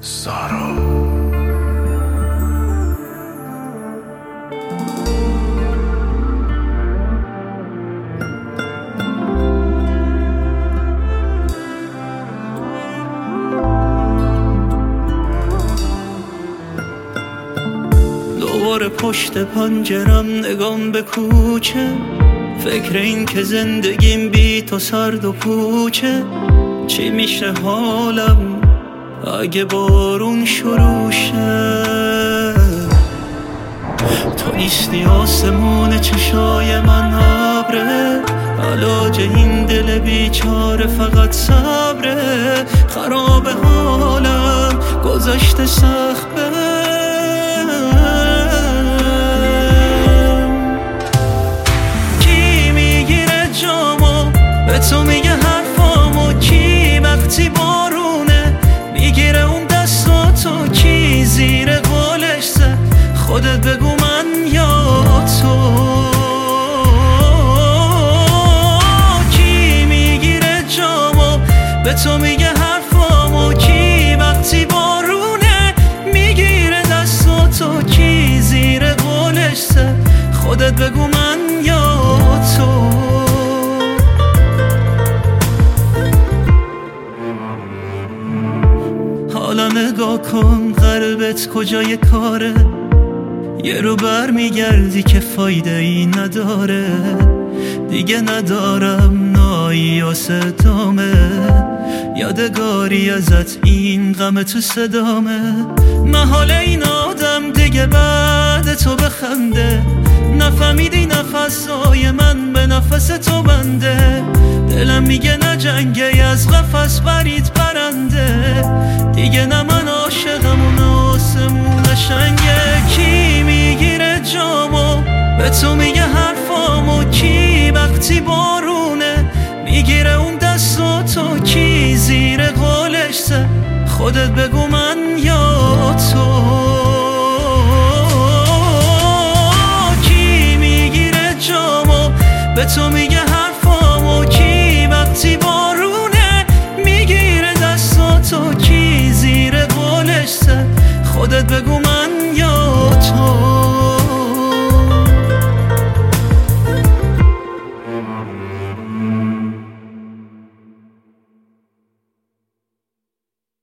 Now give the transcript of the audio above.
سارا. دوباره پشت پنجرم نگام به کوچه، فکر این که زندگیم بی تو سرد و پوچه. چی میشه حالم اگه بارون شروع شه؟ تو نیستی آسمون چشای من ابره، علاج این دل بیچاره فقط صبره. خراب حالم گذشته سخت به تو میگه حرفامو کی؟ وقتی بارونه میگیره اون دستاتو کی؟ زیر قولش زد خودت بگو من یا تو. کی میگیره جامو؟ به تو میگه حرفامو کی؟ وقتی بارونه میگیره دستاتو کی؟ زیر قولش زد خودت بگو من یا تو. حالا نگاه کن قلبت کجای کاره، یه رو بر میگردی که فایده ای نداره. دیگه ندارم نایی و ستامه، یادگاری ازت این غم تو صدامه. محال این آدم دیگه بعد تو بخنده، نفهمیدی نفسای من به نفس تو بنده. دلم میگه نجنگی از قفس برید برنده، دیگه نه من عاشقم و نه آسمون قشنگه. کی میگیره جامو؟ به تو میگه حرفامو کی؟ وقتی بارونه میگیره اون دستاتو کی؟ زیر قولش زد خودت بگو من یا تو. کی میگیره جامو؟ به تو میگه حرفامو کی؟ وقتی بارونه میگیره دستاتو کی؟ زیر قولش زد خودت بگو